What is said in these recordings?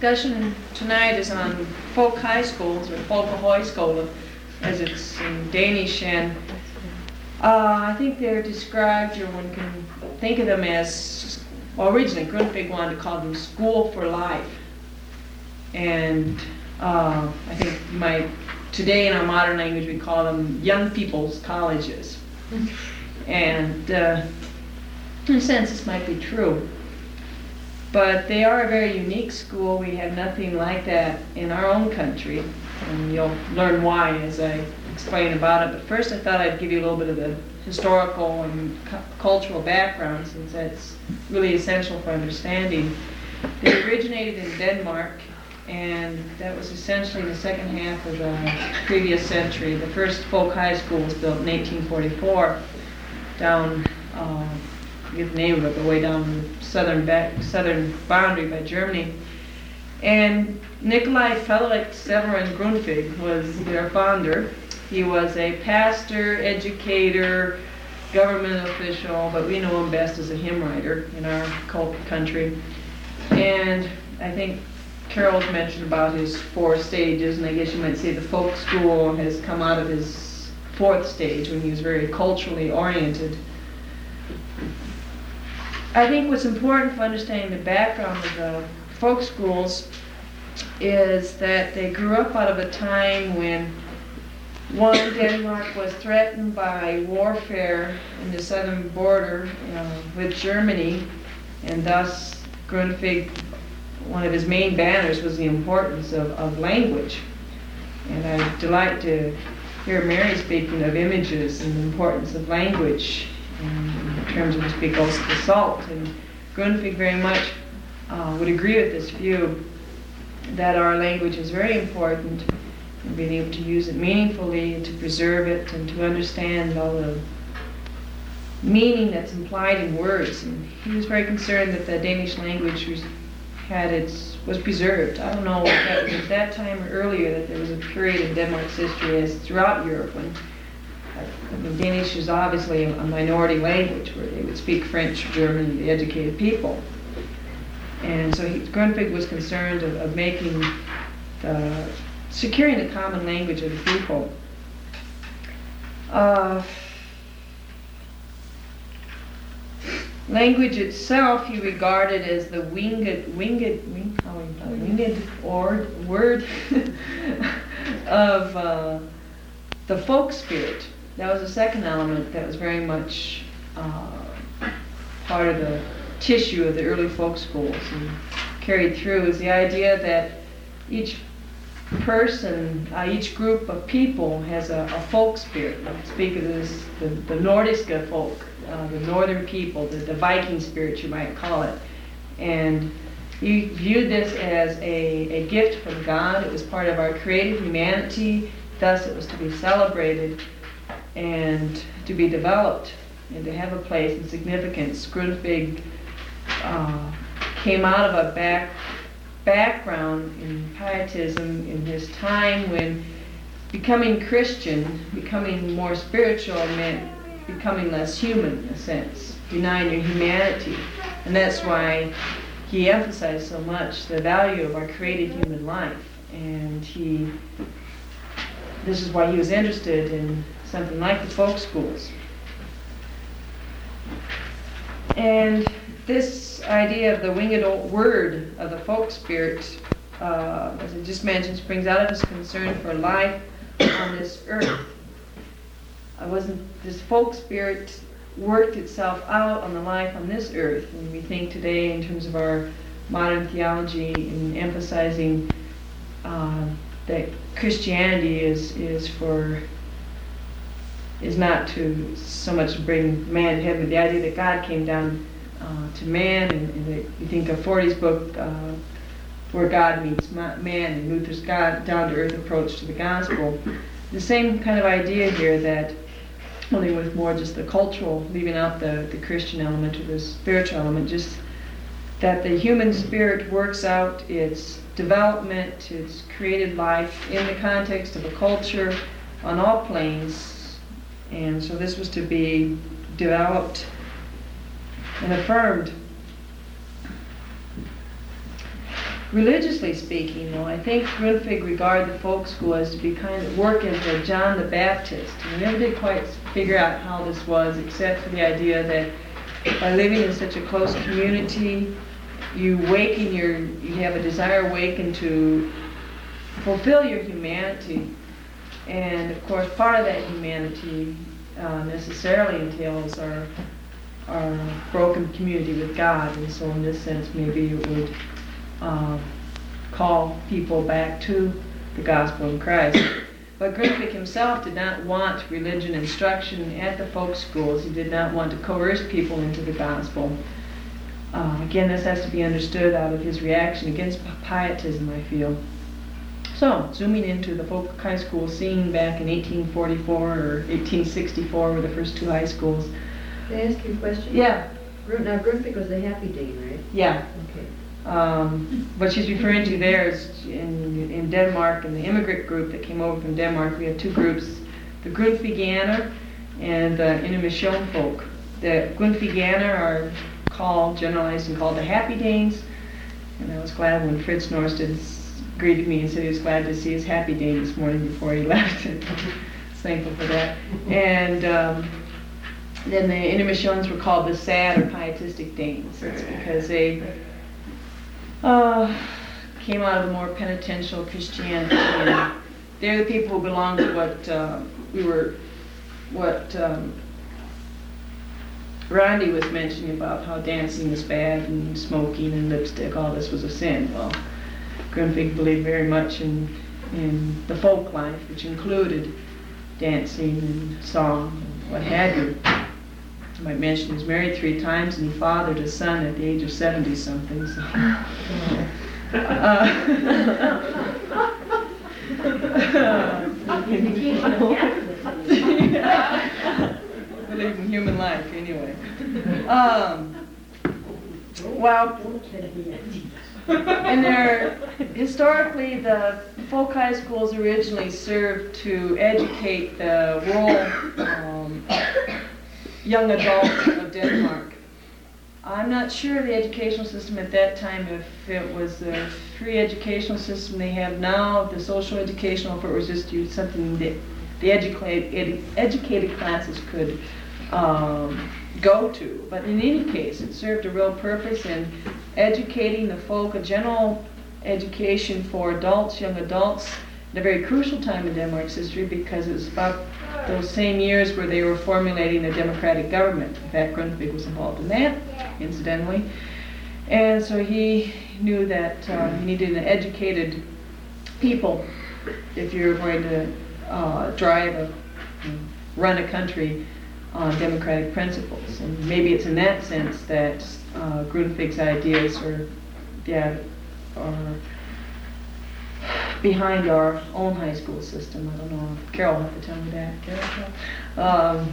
discussion tonight is on folk high schools, or folkehøjskole, as it's in Danish, and I think they're described, or one can think of them as, well, originally Grundtvig wanted to call them school for life, and I think today in our modern language we call them young people's colleges, and in a sense this might be true. But they are a very unique school. We have nothing like that in our own country, and you'll learn why as I explain about it. But first I thought I'd give you a little bit of the historical and cultural background, since that's really essential for understanding. They originated in Denmark, and that was essentially in the second half of the previous century. The first folk high school was built in 1844 down, I forget the name of it, but way down the southern boundary by Germany. And Nikolai Felix Severin Grundtvig was their founder. He was a pastor, educator, government official, but we know him best as a hymn writer in our country. And I think Carol's mentioned about his 4 stages, and I guess you might say the folk school has come out of his 4th stage when he was very culturally oriented. I think what's important for understanding the background of the folk schools is that they grew up out of a time when, one, Denmark was threatened by warfare in the southern border with Germany, and thus Grundtvig, one of his main banners was the importance of language. And I delight to hear Mary speaking of images and the importance of language in terms of, we speak also the salt. And Grundtvig very much would agree with this view that our language is very important, and being able to use it meaningfully, to preserve it, and to understand all the meaning that's implied in words. And he was very concerned that the Danish language was preserved. I don't know if that was at that time or earlier, that there was a period in Denmark's history, as throughout Europe, when Danish is obviously a minority language, where they would speak French, German, the educated people. And so Grundtvig was concerned of making securing the common language of the people. Language itself he regarded as the winged word of the folk spirit. That was the second element that was very much part of the tissue of the early folk schools and carried through, is the idea that each person, each group of people has a folk spirit. I speak of this, the Nordiska folk, the northern people, the Viking spirit you might call it. And he viewed this as a gift from God. It was part of our creative humanity, thus it was to be celebrated and to be developed and to have a place and significance. Grundtvig came out of a background in pietism in his time, when becoming Christian, becoming more spiritual, meant becoming less human, in a sense, denying your humanity. And that's why he emphasized so much the value of our created human life. And this is why he was interested in something like the folk schools. And this idea of the winged word of the folk spirit, as I just mentioned, springs out of his concern for life on this earth. This folk spirit worked itself out on the life on this earth. And we think today in terms of our modern theology in emphasizing that Christianity is not to so much bring man to heaven, but the idea that God came down to man, and that you think of Forty's book, where God meets man, and Luther's down to earth approach to the gospel. The same kind of idea here, that only with more just the cultural, leaving out the Christian element or the spiritual element, just that the human spirit works out its development, its created life in the context of a culture on all planes. And so this was to be developed and affirmed. Religiously speaking, though, I think Grundtvig regarded the folk school as to be kind of working for John the Baptist. And we never did quite figure out how this was, except for the idea that by living in such a close community, you have a desire awakened to fulfill your humanity. And of course, part of that humanity necessarily entails our broken community with God. And so in this sense, maybe it would call people back to the gospel of Christ. But Grundtvig himself did not want religion instruction at the folk schools. He did not want to coerce people into the gospel. Again, this has to be understood out of his reaction against pietism, I feel. So, zooming into the folk high school scene back in 1844 or 1864 were the first two high schools. Can I ask you a question? Yeah. Now, Grundtvig was the Happy Dane, right? Yeah. Okay. What she's referring to there is in Denmark, in the immigrant group that came over from Denmark, we have two groups, the Grundtvigianer and the Intermission folk. The Grundtvigianer are generalized and called the Happy Danes, and I was glad when Fritz Norstad greeted me and said he was glad to see his Happy Dane this morning before he left. I was thankful for that. And then the Intermissions were called the Sad or Pietistic Danes. That's because they came out of the more penitential Christianity. And they're the people who belong to what Randy was mentioning about how dancing is bad and smoking and lipstick, all this was a sin. Well, Grundtvig believed very much in the folk life, which included dancing and song and what have you. I might mention he was married 3 times and he fathered a son at the age of 70-something. So. Believe in human life, anyway. Well, and historically, the folk high schools originally served to educate the rural young adults of Denmark. I'm not sure of the educational system at that time, if it was the free educational system they have now, the social educational, if it was just something that the educated classes could go to. But in any case, it served a real purpose in educating the folk, a general education for adults, young adults, at a very crucial time in Denmark's history, because it was about those same years where they were formulating a democratic government. In fact, Grundtvig was involved in that, incidentally. And so he knew that he needed an educated people if you're going to run a country on democratic principles. And maybe it's in that sense that Grundtvig's ideas are behind our own high school system. I don't know if Carol will have to tell me that. Carol?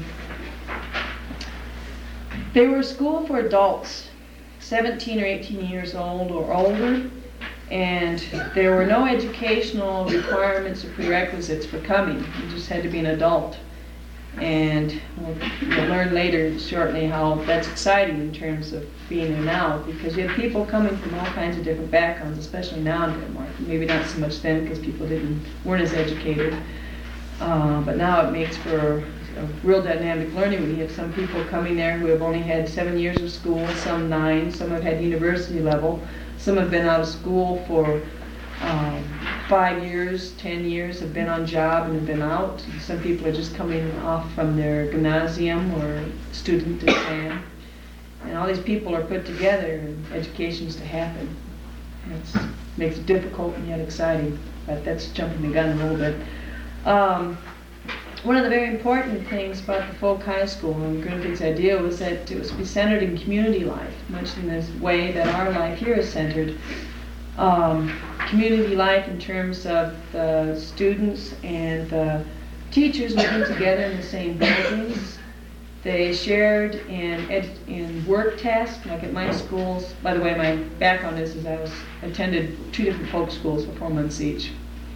They were a school for adults, 17 or 18 years old or older, and there were no educational requirements or prerequisites for coming. You just had to be an adult. And we'll learn later shortly how that's exciting in terms of being there now, because you have people coming from all kinds of different backgrounds, especially now in Denmark. Maybe not so much then because people weren't as educated, but now it makes for a real dynamic learning when you have some people coming there who have only had 7 years of school, some 9, some have had university level, some have been out of school for 5 years, 10 years, have been on job and have been out. Some people are just coming off from their gymnasium or student exam. And all these people are put together and education's to happen. It makes it difficult and yet exciting, but that's jumping the gun a little bit. One of the very important things about the folk high school and Grundtvig's idea was that it was to be centered in community life, much in this way that our life here is centered. Community life in terms of the students and the teachers living together in the same buildings. They shared in work tasks, like at my schools. By the way, my background is I attended 2 different folk schools for 4 months each.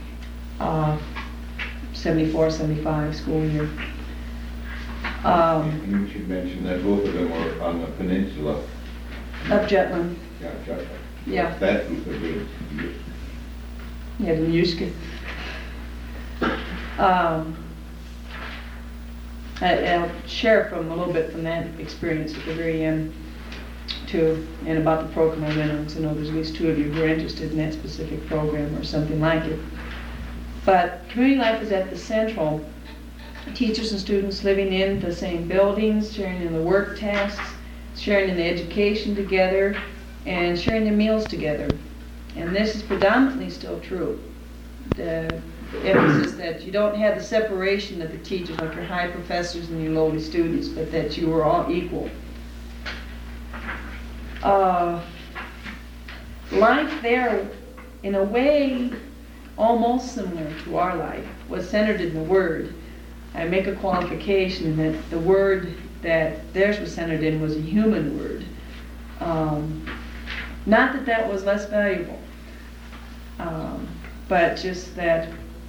74, 75 school year. You should mention that both of them were on the peninsula Of Jutland. Yeah, Jutland. Yeah. That was a good. Yeah, the Yuska. I'll share from a little bit from that experience at the very end, too, and about the program I went on, because I know there's at least two of you who are interested in that specific program or something like it. But community life is at the central. Teachers and students living in the same buildings, sharing in the work tasks, sharing in the education together, and sharing their meals together. And this is predominantly still true. The emphasis that you don't have the separation of the teachers, like your high professors and your lowly students, but that you are all equal. Life there, in a way, almost similar to our life, was centered in the Word. I make a qualification that the word that theirs was centered in was a human word. Not that that was less valuable, but just that,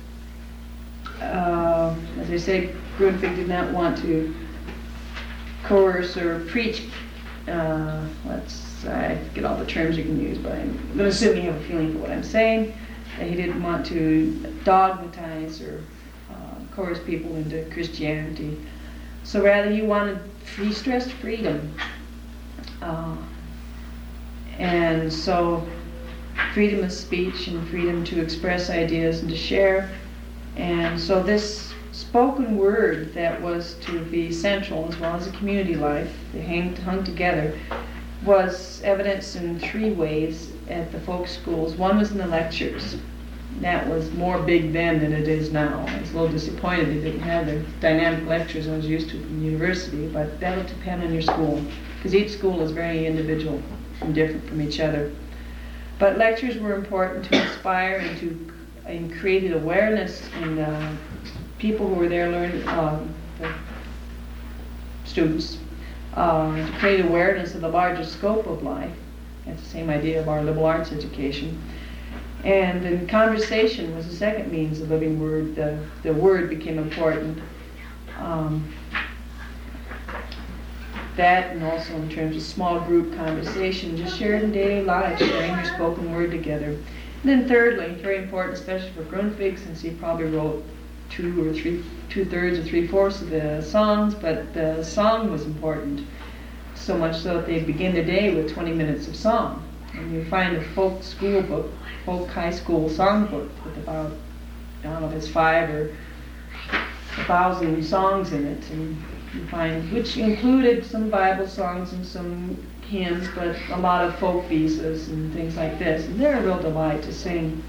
as I say, Grundtvig did not want to coerce or preach, I forget all the terms you can use, but I'm going to assume you have a feeling for what I'm saying, that he didn't want to dogmatize or coerce people into Christianity. So rather he wanted, he stressed freedom. And so freedom of speech and freedom to express ideas and to share. And so this spoken word that was to be central as well as a community life, they hung together, was evidenced in three ways at the folk schools. One was in the lectures. That was more big then than it is now. I was a little disappointed they didn't have the dynamic lectures I was used to from university, but that'll depend on your school, because each school is very individual and different from each other. But lectures were important to inspire and created awareness in people who were there learning, the students, to create awareness of the larger scope of life. That's the same idea of our liberal arts education. And then conversation was the second means of living word. The word became important. That, and also in terms of small group conversation, just shared in daily life, sharing your spoken word together. And then thirdly, very important, especially for Grundtvig, since he probably wrote two-thirds or three-fourths of the songs, but the song was important, so much so that they'd begin the day with 20 minutes of song. And you find a folk school book, folk high school song book with about, I don't know if it's 5 or 1,000 songs in it, and you find, which included some Bible songs and some hymns, but a lot of folk visas and things like this, and they're a real delight to sing.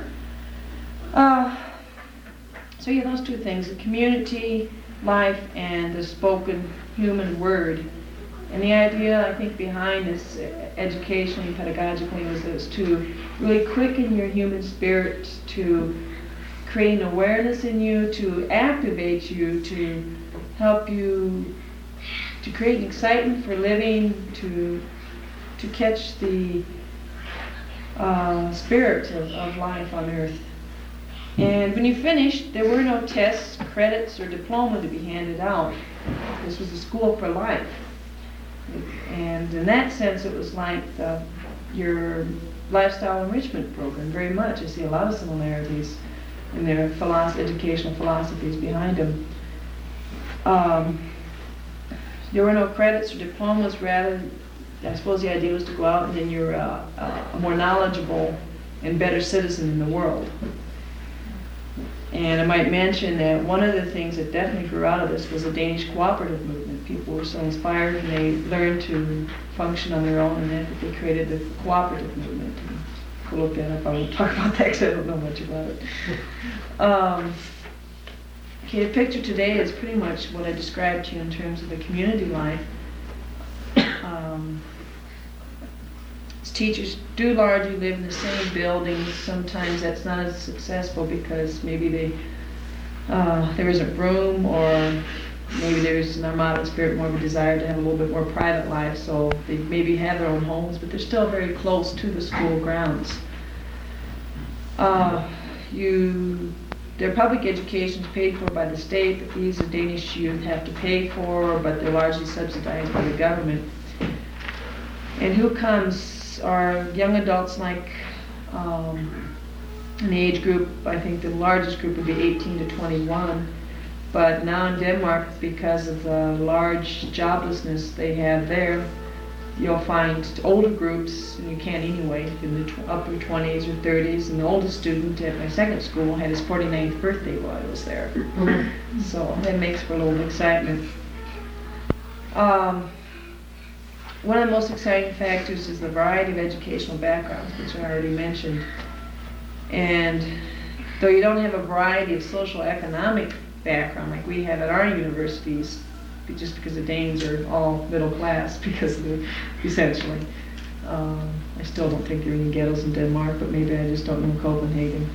So yeah, those two things, the community life and the spoken human word. And the idea, I think, behind this educationally, pedagogically, was to really quicken your human spirit, to create an awareness in you, to activate you, to help you to create an excitement for living, to catch the spirit of life on earth. And when you finished, there were no tests, credits, or diploma to be handed out. This was a school for life. And in that sense, it was like your lifestyle enrichment program, very much. I see a lot of similarities in their educational philosophies behind them. There were no credits or diplomas, rather, I suppose the idea was to go out and then you're a more knowledgeable and better citizen in the world. And I might mention that one of the things that definitely grew out of this was the Danish cooperative movement. People were so inspired and they learned to function on their own, and then they created the cooperative movement. Go look that up. I won't talk about that because I don't know much about it. Okay, the picture today is pretty much what I described to you in terms of the community life. Teachers do largely live in the same buildings. Sometimes that's not as successful because maybe there isn't room, or maybe there's an Armada spirit, more of a desire to have a little bit more private life, so they maybe have their own homes, but they're still very close to the school grounds. Their public education is paid for by the state, but these the Danish youth have to pay for, but they're largely subsidized by the government. And who comes are young adults like an age group, I think the largest group would be 18 to 21. But now in Denmark, because of the large joblessness they have there, you'll find older groups, and you can anyway, in the upper 20s or 30s. And the oldest student at my second school had his 49th birthday while I was there. So that makes for a little excitement. One of the most exciting factors is the variety of educational backgrounds, which I already mentioned. And though you don't have a variety of social economic background like we have at our universities, just because the Danes are all middle class, because of the, essentially. I still don't think there are any ghettos in Denmark, but maybe I just don't know Copenhagen.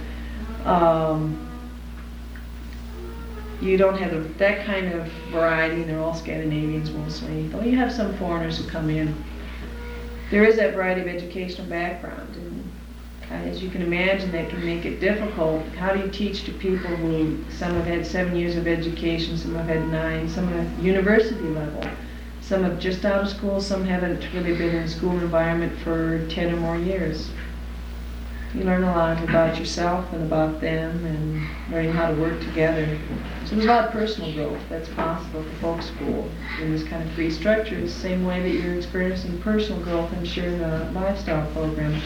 You don't have that kind of variety. They're all Scandinavians mostly, though you have some foreigners who come in. There is that variety of educational background, and as you can imagine, that can make it difficult. How do you teach to people who, some have had 7 years of education, some have had 9, some at university level, some have just out of school, some haven't really been in a school environment for 10 or more years. You learn a lot about yourself and about them, and learning how to work together. So there's a lot of personal growth that's possible at the folk school in this kind of free structure, the same way that you're experiencing personal growth in sharing a lifestyle program.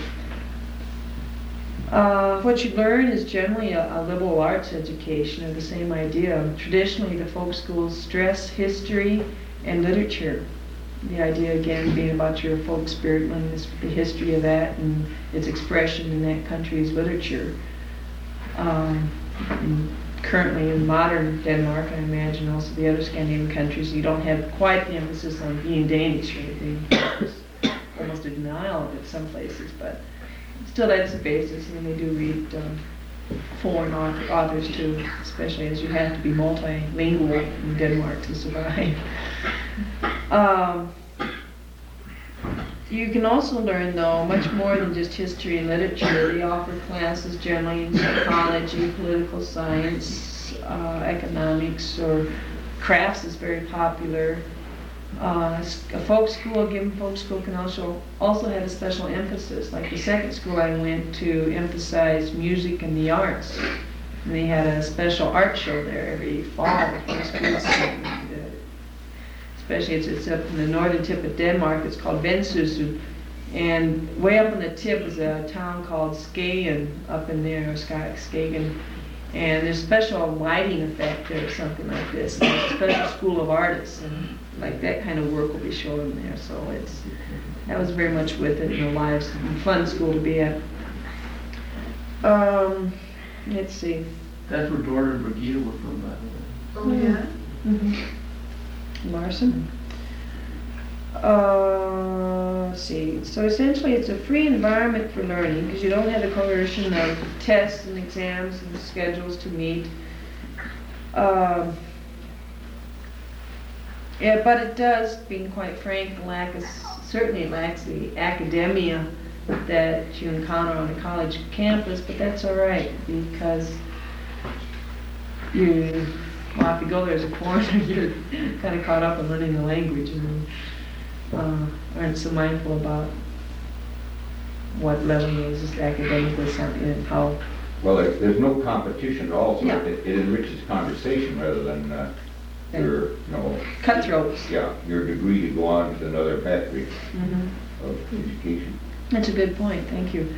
What you learn is generally a liberal arts education, or the same idea. Traditionally, the folk schools stress history and literature. The idea, again, being about your folk spirit, learning the history of that and its expression in that country's literature. Currently, in modern Denmark, I imagine also the other Scandinavian countries, you don't have quite the emphasis on being Danish or anything. There's almost a denial of it some places, but still that's the basis, and they do read foreign authors too, especially as you have to be multilingual in Denmark to survive. You can also learn, though, much more than just history and literature. They offer classes generally in psychology, political science, economics, or crafts is very popular. A folk school, a given folk school, can also have a special emphasis. Like the second school I went to emphasized music and the arts. And they had a special art show there every fall. Especially it's up in the northern tip of Denmark. It's called Vendsyssel. And way up on the tip is a town called Skagen up in there, or Skagen. And there's a special lighting effect there, or something like this. There's a special school of artists, and like that kind of work will be shown there. So that was very much with it in the lives, fun school to be at. Let's see. That's where Dora and Brigitte were from, by the way. Oh, yeah? Mm-hmm. Larson. Let's see. So essentially, it's a free environment for learning because you don't have the coercion of tests and exams and schedules to meet. Yeah, but it does, being quite frank, certainly lacks the academia that you encounter on a college campus, but that's all right because if you go there as a foreigner, you're kind of caught up in learning the language and aren't so mindful about what level is academically something and how. Well, there's no competition at all, so Yeah. it enriches conversation rather than your, Cutthroats. yeah, your degree to go on to another pathway Mm-hmm. of education. That's a good point, thank you.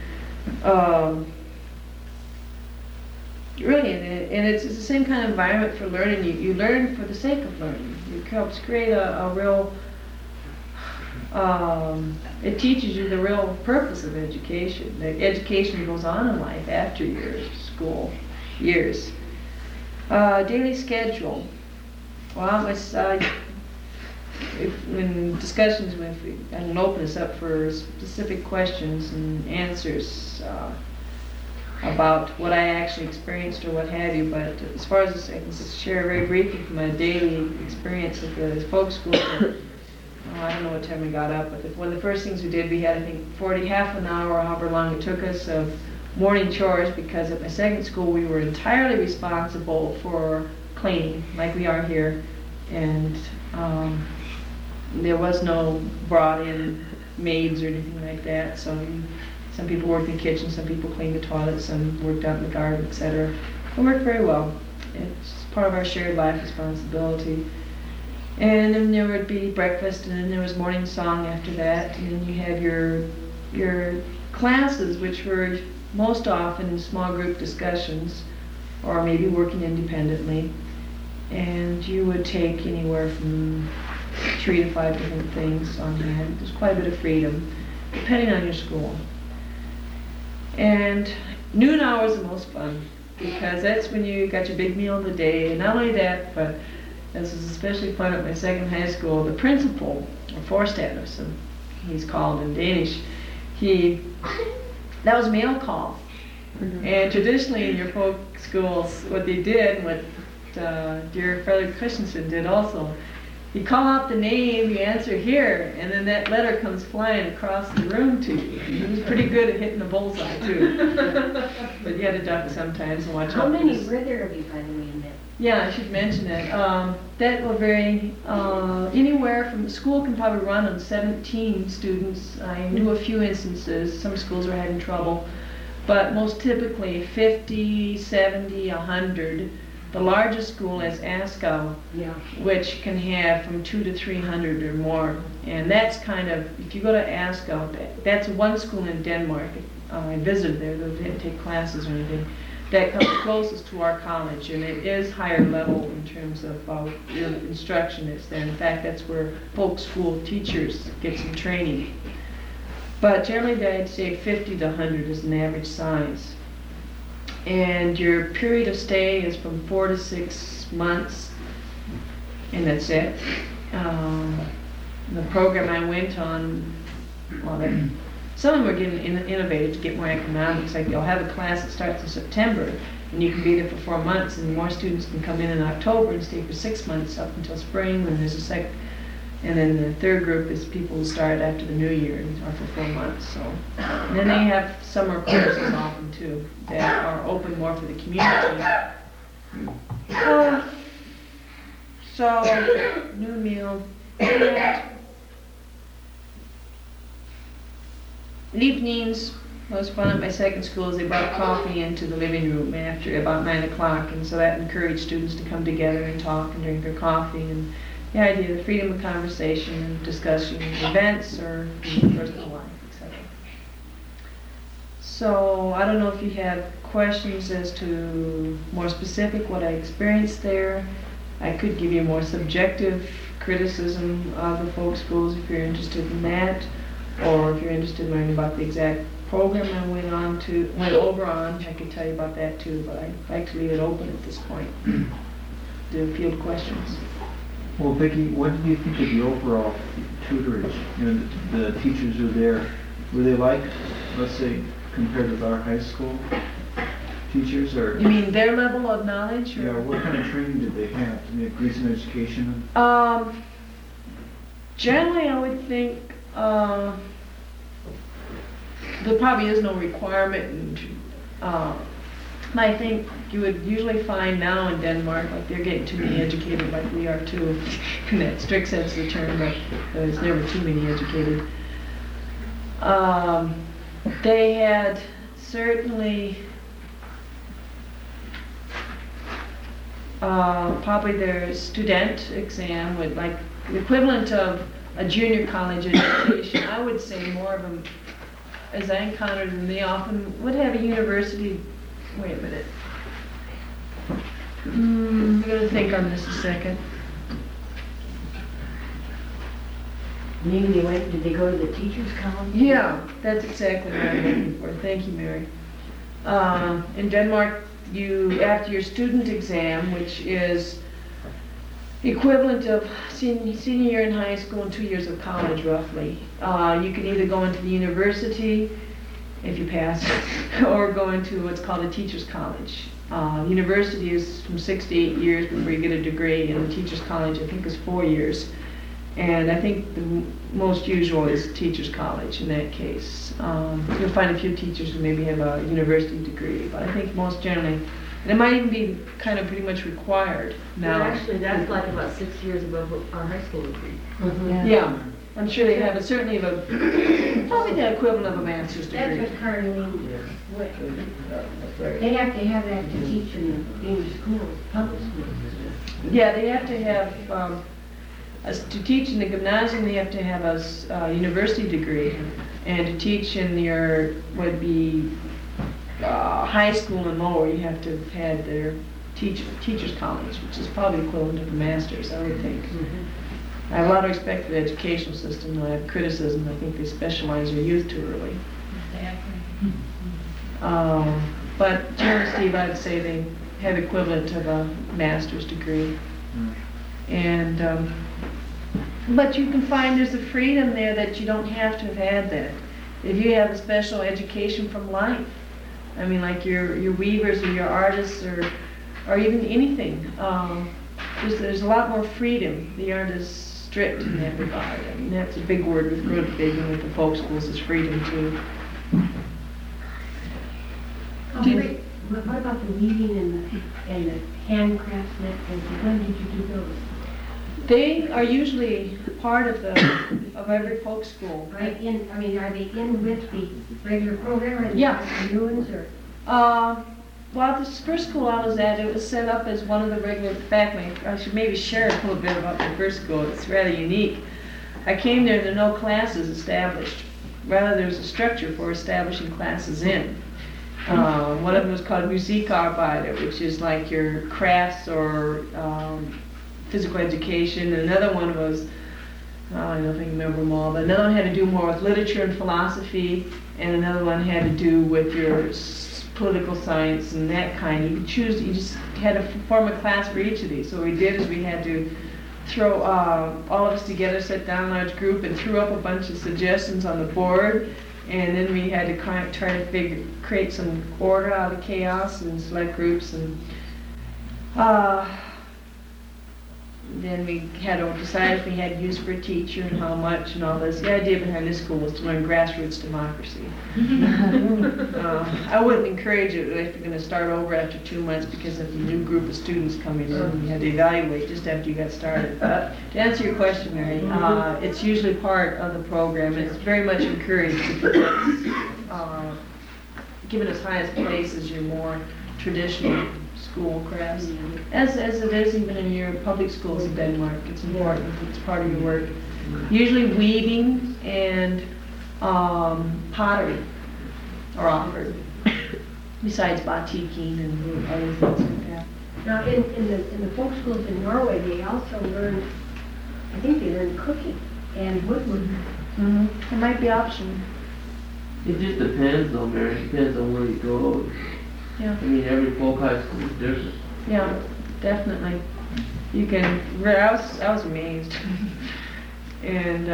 Really, and it's the same kind of environment for learning. You learn for the sake of learning. It helps create a real, it teaches you the real purpose of education. The education goes on in life after your school years. Daily schedule. Well, in discussions with, I can open this up for specific questions and answers about what I actually experienced or what have you, but as far as I can just share very briefly from my daily experience at the folk school, I don't know what time we got up, but one of the first things we did, we had, I think, half an hour, however long it took us, of morning chores, because at my second school we were entirely responsible for cleaning, like we are here, and there was no brought in maids or anything like that. So some people worked in the kitchen, some people cleaned the toilets, some worked out in the garden, etc. It worked very well. It's part of our shared life responsibility. And then there would be breakfast, and then there was morning song after that, and then you have your classes, which were most often in small group discussions, or maybe working independently. And you would take anywhere from 3 to 5 different things on hand. There's quite a bit of freedom, depending on your school. And noon hour is the most fun, because that's when you got your big meal of the day. And not only that, but this is especially fun at my second high school, the principal, or Forstander, so he's called in Danish, that was mail call. And traditionally in your folk schools, what they did, what dear Frederick Christensen did also, you call out the name, you answer here, and then that letter comes flying across the room to you. He was pretty good at hitting the bullseye too. But you had to duck sometimes and watch out. How many were there of you, by the way, in that? Yeah, I should mention it. That will vary anywhere from, the school can probably run on 17 students. I knew a few instances, some schools were having trouble, but most typically 50, 70, 100. The largest school is Askau, Yeah. which can have from 200 to 300 or more. And that's kind of, if you go to Askau, that's one school in Denmark. I visited there, though they didn't take classes or anything. That comes closest to our college, and it is higher level in terms of your instruction is there. In fact, that's where folk school teachers get some training. But generally, I'd say 50 to 100 is an average size. And your period of stay is from 4 to 6 months, and that's it. The program I went on, well, some of them are getting innovative to get more economics. Like you'll have a class that starts in September, and you can be there for 4 months, and more students can come in October and stay for 6 months up until spring. Then there's a and then the third group is people who start after the new year and are for 4 months. So, and then they have summer courses often too that are open more for the community. So, noon meal. Evenings, most fun at my second school is they brought coffee into the living room after about 9 o'clock, and so that encouraged students to come together and talk and drink their coffee. And the idea of the freedom of conversation and discussion events or personal life, etc. So I don't know if you have questions as to more specific what I experienced there. I could give you more subjective criticism of the folk schools if you're interested in that, or if you're interested in learning about the exact program I went over on, I could tell you about that too, but I'd like to leave it open at this point to field questions. Well, Vicki, what did you think of the overall tutorage? You know, the teachers who were there, were they like, let's say, compared with our high school teachers, or? You mean their level of knowledge? Or? Yeah, what kind of training did they have? Did they have recent education? Generally, I would think there probably is no requirement. I think you would usually find now in Denmark, like they're getting too many educated, like we are too, in that strict sense of the term, but there's never too many educated. They had certainly probably their student exam would, like the equivalent of a junior college education. I would say more of them, as I encountered them, they often would have a university. Wait a minute. I'm going to think on this a second. Maybe did they go to the teachers' college? Yeah, that's exactly what I'm looking for. Thank you, Mary. In Denmark, after your student exam, which is equivalent of senior year in high school and 2 years of college, roughly, you can either go into the university, if you pass, or go into what's called a teacher's college. University is from 6 to 8 years before you get a degree, and the teacher's college, I think, is 4 years. And I think the most usual is teacher's college in that case. You'll find a few teachers who maybe have a university degree, but I think most generally, and it might even be kind of pretty much required now. Well, actually, that's like about 6 years above our high school degree. Mhm. Yeah, I'm sure they have certainly have probably the equivalent of a master's That's degree. what Carleen, That's they right. have to have that to teach in schools, public schools. Yeah, they have to have, to teach in the gymnasium, they have to have a university degree. And to teach in your, would be high school and lower, you have to have had their teacher's college, which is probably equivalent of a master's, I would think. I have a lot of respect for the educational system, and I have criticism. I think they specialize their youth too early. But generally, Steve, I'd say they have equivalent of a master's degree. And, but you can find there's a freedom there that you don't have to have had that. If you have a special education from life, I mean, like your weavers or your artists or even anything, there's a lot more freedom. They aren't as strict in that regard. I mean, that's a big word with Grundtvig and with the folk schools is freedom too. What about the weaving and the handcrafts and when did you do those? They are usually part of every folk school. Right in, I mean, are they in with the regular program or Yeah. the new ones or? Well, this first school I was at, it was set up as one of the regular faculty. I should maybe share a little bit about the first school. It's rather unique. I came there, there were no classes established. Rather, there was a structure for establishing classes in. One of them was called Musikarbeit, which is like your crafts or physical education. And another one was, I don't know if I can remember them all, but another one had to do more with literature and philosophy, and another one had to do with your political science and that kind. You could choose, you just had to form a class for each of these. So what we did is we had to throw all of us together, sit down in a large group and threw up a bunch of suggestions on the board, and then we had to try to create some order out of chaos and select groups, and then we had to decide if we had use for a teacher and how much and all this. The idea behind this school was to learn grassroots democracy. I wouldn't encourage it if you're going to start over after 2 months because of a new group of students coming in. You had to evaluate just after you got started. But to answer your question, Mary, it's usually part of the program. It's very much encouraged because it's given as high as place as your more traditional school crafts, as it is even in your public schools in Denmark. It's important. It's part of your work. Usually weaving and pottery are offered, besides batiking and other things like that. Now, in the folk schools in Norway, they also learned, I think they learned cooking and woodworking. It might be optional. It just depends though, Mary. It depends on where you go. Yeah. I mean, every folk high school is different. Yeah, definitely. You can. I was amazed, and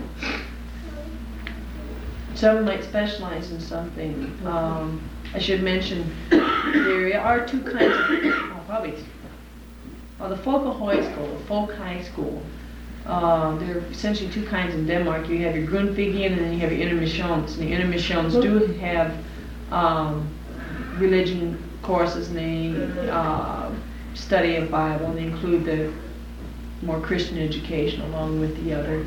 some might specialize in something. I should mention there are two kinds of the folk high school. There are essentially two kinds in Denmark. You have your Grundtvigian and then you have your Intermissions. And the Intermissions do have religion courses, and they study a Bible, and they include the more Christian education along with the other.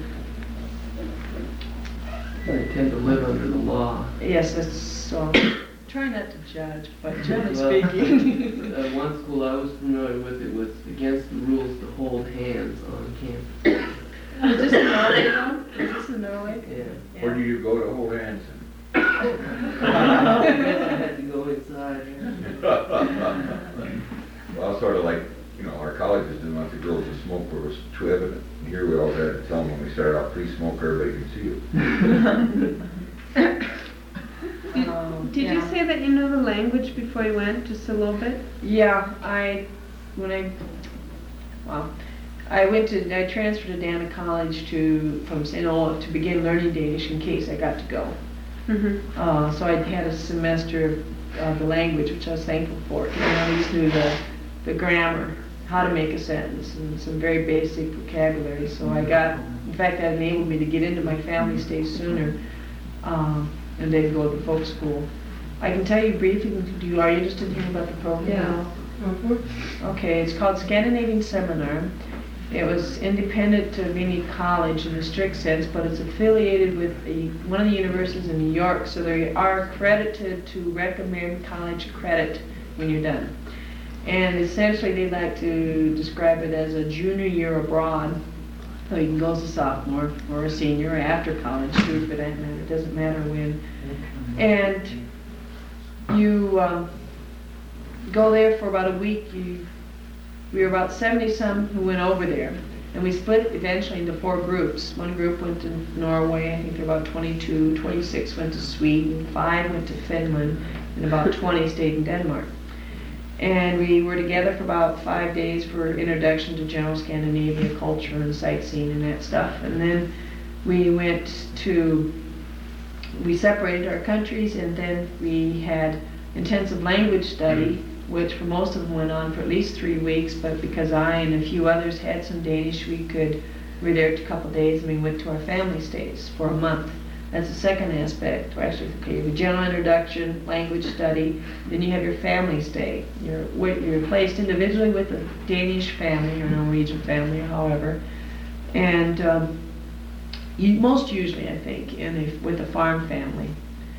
They tend to live under the law. Yes, that's so. Try not to judge, but generally Well, speaking. One school I was familiar with, it was against the rules to hold hands on campus. Is this in Norway though? Is this in Norway? Yeah. Where do you go to hold hands? I had to go inside. Well, sort of like, our colleges didn't want the girls to smoke where it was too evident. And here we all had to tell them when we started out, please smoke, everybody can see you. Did you say that you know the language before you went, just a little bit? Yeah, I transferred to Dana College from St. Olaf to begin learning Danish in case I got to go. So I had a semester of the language, which I was thankful for. I at least knew the grammar, how to make a sentence, and some very basic vocabulary. So in fact, that enabled me to get into my family stay sooner, and then go to folk school. I can tell you briefly, are you interested in hearing about the program? Yeah. Okay, it's called Scandinavian Seminar, It was independent of any college in the strict sense, but it's affiliated with one of the universities in New York, so they are accredited to recommend college credit when you're done. And essentially they like to describe it as a junior year abroad. So you can go as a sophomore or a senior or after college too, for that matter. It doesn't matter when. And you go there for about a week. We were about 70-some who went over there. And we split eventually into 4 groups. One group went to Norway, I think there were about 22, 26 went to Sweden, 5 went to Finland, and about 20 stayed in Denmark. And we were together for about 5 days for introduction to general Scandinavia culture and sightseeing and that stuff. And then we separated our countries, and then we had intensive language study, which for most of them went on for at least 3 weeks, but because I and a few others had some Danish, we were there a couple days, and we went to our family stays for a month. That's the second aspect. Actually, okay, the general introduction, language study, then you have your family stay. You're placed individually with a Danish family or Norwegian family or however, and most usually, I think, with a farm family.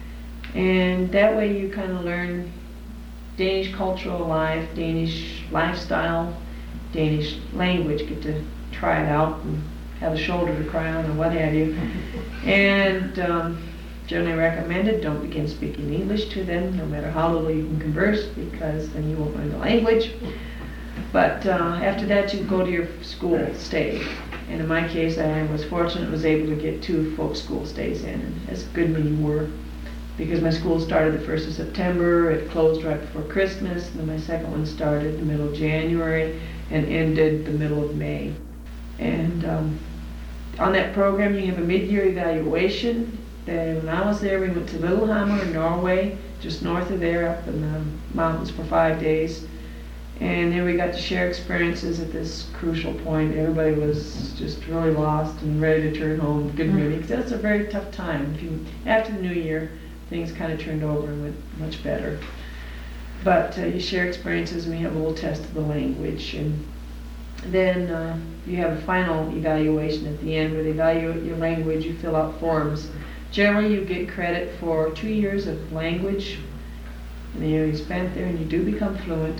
And that way you kind of learn Danish cultural life, Danish lifestyle, Danish language, get to try it out and have a shoulder to cry on or what have you. And generally recommended, don't begin speaking English to them, no matter how little you can converse, because then you won't learn the language. But after that, you go to your school stay. And in my case, I was fortunate, was able to get 2 folk school stays in, and as good many were. Because my school started the 1st of September, it closed right before Christmas, and then my second one started the middle of January and ended the middle of May. And on that program, you have a mid-year evaluation. When I was there, we went to Lillehammer in Norway, just north of there, up in the mountains for 5 days. And then we got to share experiences at this crucial point. Everybody was just really lost and ready to turn home. Good really, because that's a very tough time. After the new year, things kind of turned over and went much better. But you share experiences, and we have a little test of the language. And then you have a final evaluation at the end where they evaluate your language. You fill out forms. Generally, you get credit for 2 years of language in the year you spent there, and you do become fluent.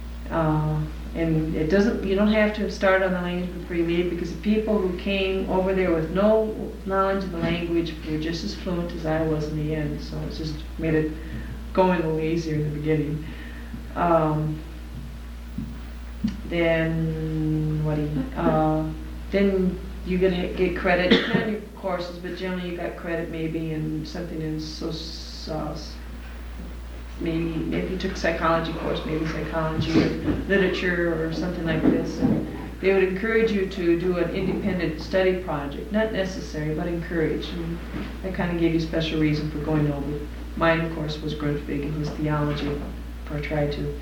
And you don't have to start on the language before you leave, because the people who came over there with no knowledge of the language were just as fluent as I was in the end. So it just made it going a little easier in the beginning. Then you're going to get credit, not in your courses, but generally you got credit maybe in something in maybe you took a psychology course, maybe psychology or literature or something like this. And they would encourage you to do an independent study project, not necessary, but encouraged. And that kind of gave you special reason for going over. Mine, of course, was Grundtvig and his theology, or tried to.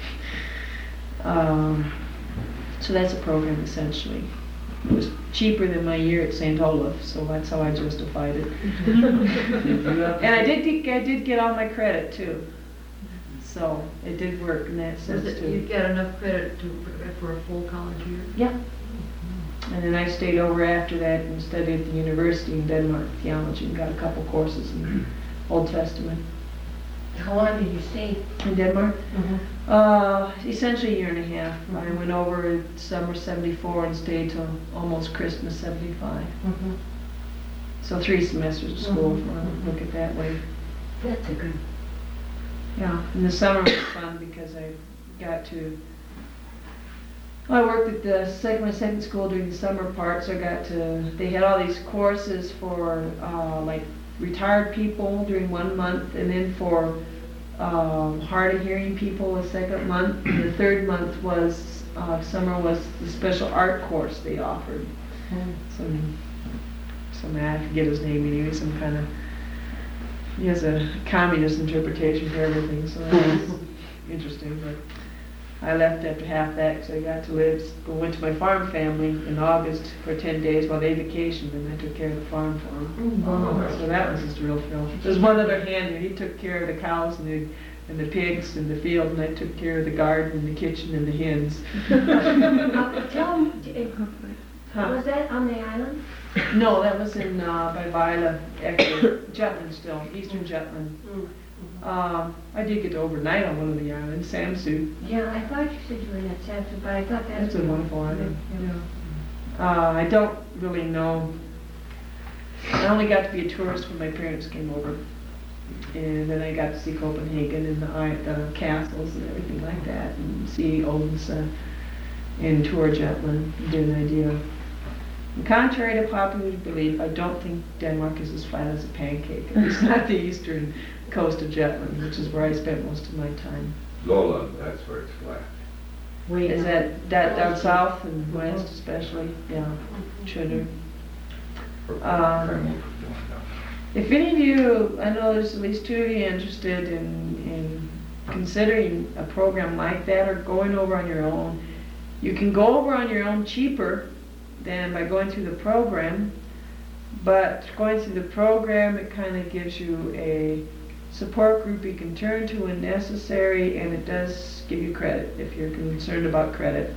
So that's a program essentially. It was cheaper than my year at St. Olaf, so that's how I justified it. And I did get all my credit too. So it did work in that sense too. You get enough credit for a full college year? Yeah. And then I stayed over after that and studied at the university in Denmark, theology, and got a couple courses in Old Testament. How long did you stay? In Denmark? Mm-hmm. Essentially a year and a half. Mm-hmm. I went over in summer 74 and stayed till almost Christmas 75. Mm-hmm. So 3 semesters of school, if you want to look at it that way. That's a good. Yeah, and the summer was fun because I got to. I worked at my second school during the summer part, so I got to. They had all these courses for like retired people during 1 month, and then for hard of hearing people a second month. And the third month was summer was the special art course they offered. Some I forget his name anyway. Some kind of. He has a communist interpretation for everything, so that was interesting. But I left after half that because I got to went to my farm family in August for 10 days while they vacationed, and I took care of the farm for them. So that was just a real thrill. There's one other hand there. He took care of the cows and the pigs in the field, and I took care of the garden and the kitchen and the hens. Huh? Was that on the island? No, that was in, by Vila, actually, Jutland still, Eastern Jutland. I did get to overnight on one of the islands, Samsu. Yeah, I thought you said you were in that Samson, but I thought that's. That's a wonderful island, I don't really know. I only got to be a tourist when my parents came over. And then I got to see Copenhagen and the castles and everything like that, and see Odense and tour Jutland, and get an idea. And contrary to popular belief, I don't think Denmark is as flat as a pancake. It's not the eastern coast of Jutland, which is where I spent most of my time. Lowland, that's where it's flat. Wait, Is that down south and west especially? Yeah, Trinidad. If any of you, I know there's at least two of you interested in considering a program like that or going over on your own, you can go over on your own cheaper than by going through the program, but going through the program, it kind of gives you a support group you can turn to when necessary, and it does give you credit if you're concerned about credit.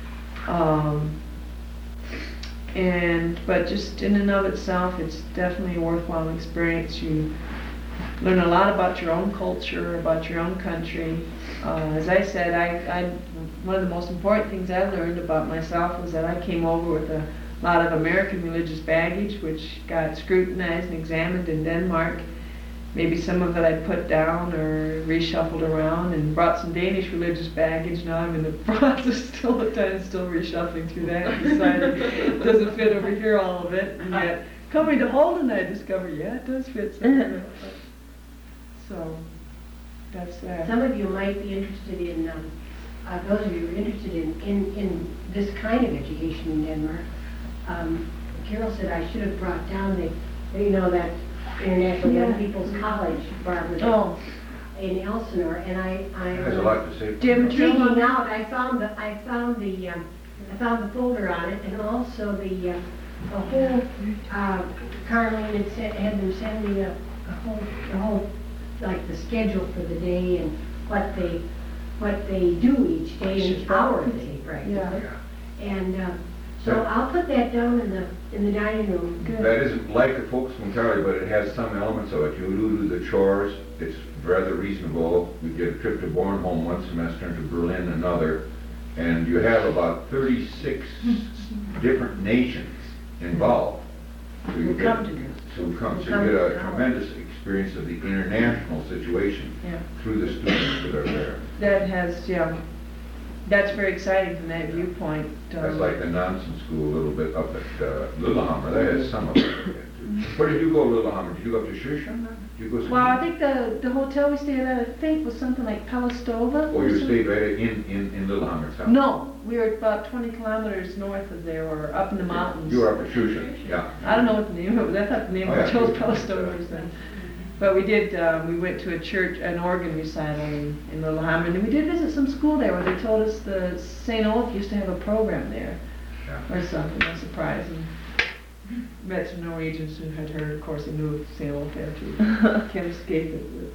But just in and of itself, it's definitely a worthwhile experience. You learn a lot about your own culture, about your own country. As I said, one of the most important things I learned about myself was that I came over with a lot of American religious baggage, which got scrutinized and examined in Denmark. Maybe some of it I put down or reshuffled around, and brought some Danish religious baggage. Now I'm in the process still reshuffling through that and deciding it doesn't fit over here, all of it. And yet, coming to Holden, I discovered, yeah, it does fit some of it. So, that's that. some of you might be interested in, those of you who are interested in this kind of education in Denmark. Carol said I should have brought down that International Young People's College, Barbara. Oh. In Elsinore, and I Has a lot to say. digging out, I found the folder on it, and also the whole, Carlene had them send me the whole, like the schedule for the day and what they do each day and each hour they practice. Yeah. And so I'll put that down in the dining room. That isn't like the folks entirely, but it has some elements of it. You do the chores, it's rather reasonable. We did a trip to Bornholm one semester and to Berlin another, and you have about 36 different nations involved. So you get a tremendous experience of the international situation through the students that are there. That has, that's very exciting from that viewpoint. That's like the Nansen School a little bit up at Lillehammer. That has some of it. Where did you go, Lillehammer? Did you go up to Shushan? Did you go skiing? Well, I think the hotel we stayed at, I think, was something like Palastova. Or you stayed right in Lillehammer itself? No, we were about 20 kilometers north of there, or up in the mountains. You were up at Shushan, yeah. I don't know what the name of it was. I thought the name of the hotel was Palastova then. But we did, we went to a church, an organ recital in Lillehammer, and we did visit some school there where they told us the St. Olaf used to have a program there, or something. That's surprising. Met some Norwegians who had heard, of course, they knew St. Olaf there too. Can't escape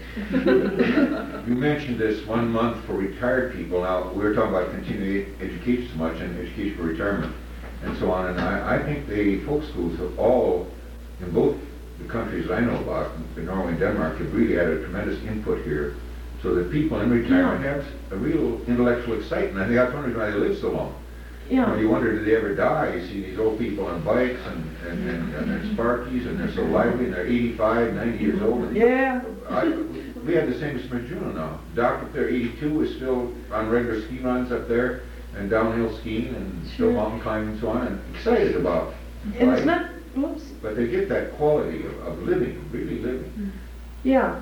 it. You mentioned this 1 month for retired people. Now, we were talking about continuing education so much and education for retirement and so on, and I think the folk schools have all, in both the countries I know about, in Norway and Denmark, have really had a tremendous input here, so that people in retirement have a real intellectual excitement. I think that's one reason why they live so long. Yeah. You wonder, did they ever die? You see these old people on bikes and they're sparkies and they're so lively and they're 85, 90 years old. And Yeah. We had the same as Smith Juno now. Doc up there, 82, is still on regular ski runs up there and downhill skiing and still mountain climbing and so on, and excited about And it's life. not, whoops. But they get that quality of living, really living. Yeah,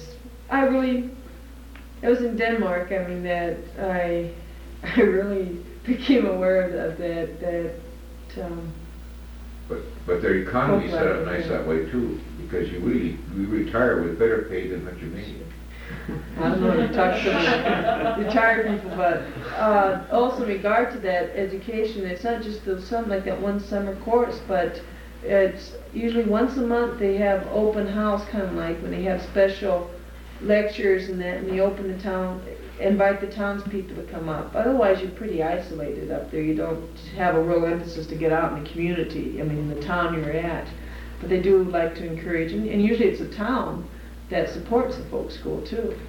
it was in Denmark, I mean, that I really became aware of that, But their economy set up Folk nice life, that way too, because you retire with better pay than what you made. I don't know, to talk to the retired people, but also in regard to that education, it's not just something like that one summer course, but it's usually once a month they have open house, kind of like when they have special lectures and that, and they open the town, invite the townspeople to come up. Otherwise, you're pretty isolated up there. You don't have a real emphasis to get out in the community, I mean, in the town you're at. But they do like to encourage, and usually it's a town that supports the folk school too.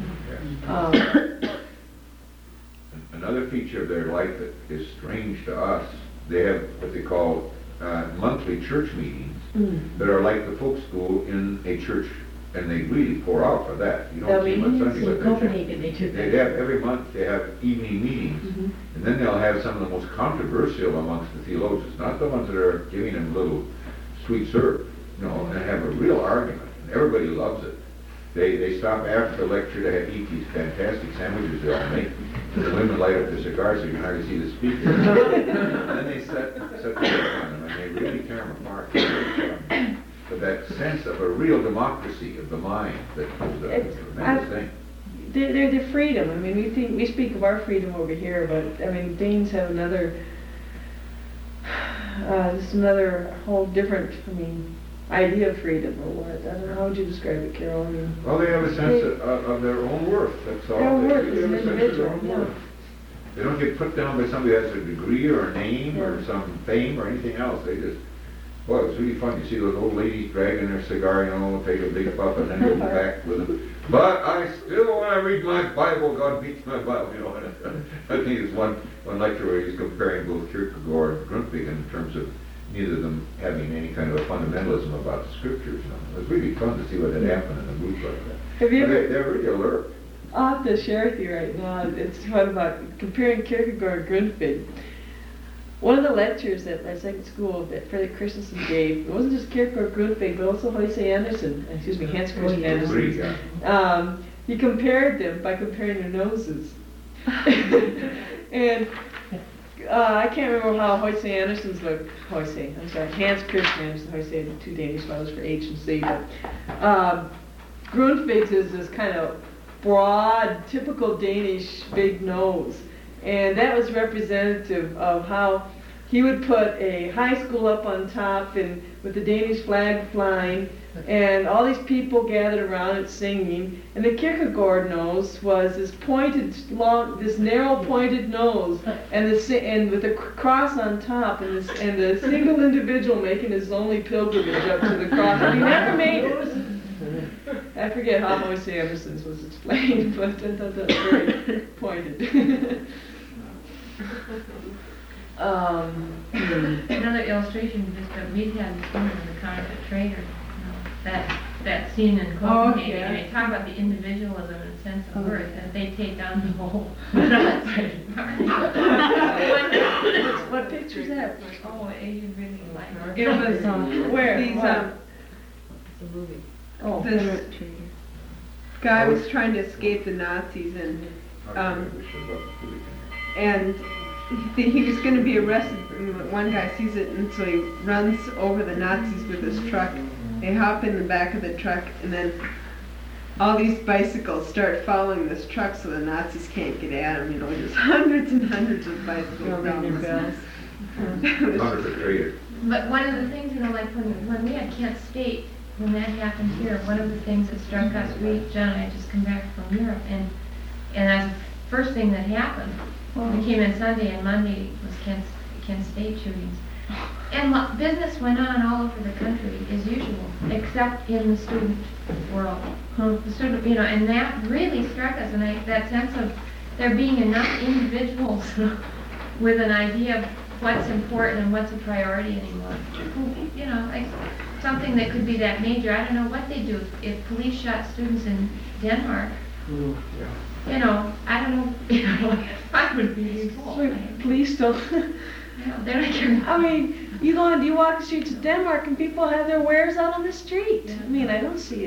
Another feature of their life that is strange to us, they have what they call monthly church meetings that are like the folk school in a church, and they really pour out for that. You don't see them on Sunday, In but Copenhagen, they do they that. have every month. They have evening meetings, and then they'll have some of the most controversial amongst the theologians, not the ones that are giving them little sweet syrup, and have a real argument, and everybody loves it. They stop after the lecture to eat these fantastic sandwiches they all make. The women light up their cigars so you can hardly see the speaker. And then they set the book on them, and they really tear them apart. But that sense of a real democracy of the mind that is a tremendous thing. They're the freedom. I mean, we speak of our freedom over here, but I mean, Danes have another. This is another whole different. I mean, idea of freedom or what? I don't know. How would you describe it, Carol? I mean, Well, they have a sense of their own worth. That's all. Their own worth They as have an a sense of their individual, own worth. They don't get put down by somebody that has a degree or a name or Yeah. some fame or anything else. They just, well, it's really fun. You see those old ladies dragging their cigar, take a big puff and then go back with them. But I still, when I read my Bible, God beats my Bible, And I think it's one lecture where he's comparing both Kierkegaard and Grundtvig in terms of neither of them having any kind of a fundamentalism about the scriptures. It was really fun to see what had happened in a group like that. have you ever? They're really alert. I'll have to share with you right now. It's fun about comparing Kierkegaard and Grundtvig. One of the lectures at my second school that Frederick Christensen gave, it wasn't just Kierkegaard, Grundtvig, but also Hans Christian Andersen. Agree, yeah. He compared them by comparing their noses. And I can't remember how Hans Andersen's looked. Hans Christian Andersen, Hans, two Danish letters for H and C. But Grundtvig's is this kind of broad, typical Danish big nose. And that was representative of how he would put a high school up on top and with the Danish flag flying, and all these people gathered around it singing. And the Kierkegaard nose was this pointed, long, this narrow pointed nose, and with a cross on top, and the single individual making his lonely pilgrimage up to the cross. And he never made it. I forget how Hans Andersen's was explained, but I thought that was very pointed. Another illustration is that we had this woman in the Counterfeit Trader, that scene in Copenhagen, yeah. and they talk about the individualism and sense of worth, and they take down the whole. What picture is that? Oh, you really like It was Where? these What? It's a movie. Oh, this guy was trying to escape the Nazis and he was going to be arrested. And one guy sees it, and so he runs over the Nazis with his truck. They hop in the back of the truck, and then all these bicycles start following this truck, so the Nazis can't get at him. Just hundreds and hundreds of bicycles down the bells. Counterfeit Trader. But one of the things, like when we at Kent State, when that happened here, one of the things that struck us, John and I just come back from Europe, and as the first thing that happened, we came in Sunday, and Monday was Kent State shootings. And business went on all over the country as usual, except in the student world. The student, and that really struck us, and that sense of there being enough individuals with an idea of what's important and what's a priority anymore. Like something that could be that major. I don't know what they do if police shot students in Denmark. I don't know. I would be involved. Police don't. They're not caring. I mean, you walk the streets of Denmark and people have their wares out on the street. Yeah. I mean, I don't see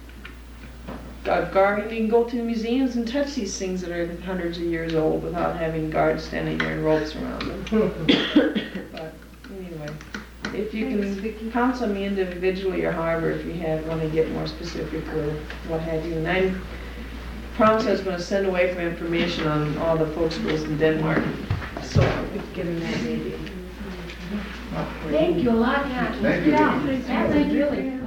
a guard. You can go to museums and touch these things that are hundreds of years old without having guards standing there in ropes around them. But anyway, if you can counsel me individually or however, if you want to get more specific or what have you. And I promise I was going to send away from information on all the folk schools in Denmark. So I could get in that maybe. Thank you a lot, Pat. Thank you. Yeah, that was really